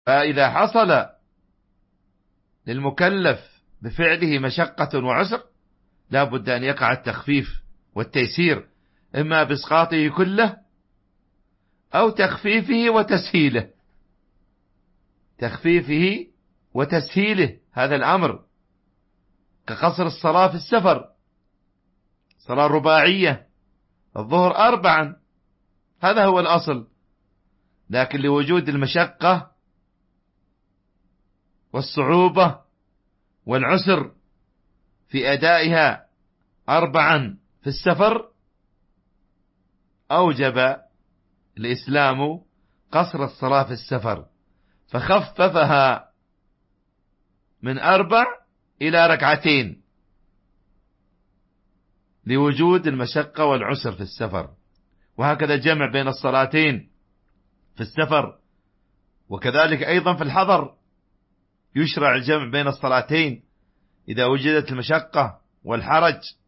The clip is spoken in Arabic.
فإذا حصل للمكلف بفعله مشقة وعسر لا بد أن يقع التخفيف والتيسير، إما بإسقاطه كله أو تخفيفه وتسهيله. تخفيفه وتسهيله هذا الأمر، كقصر الصلاة في السفر، صلاة رباعية الظهر 4، هذا هو الأصل، لكن لوجود المشقة والصعوبة والعسر في أدائها 4 في السفر أوجب الإسلام قصر الصلاة في السفر، فخففها من 4 إلى 2 لوجود المشقة والعسر في السفر. وهكذا جمع بين الصلاتين في السفر، وكذلك أيضا في الحضر يشرع الجمع بين الصلاتين إذا وجدت المشقة والحرج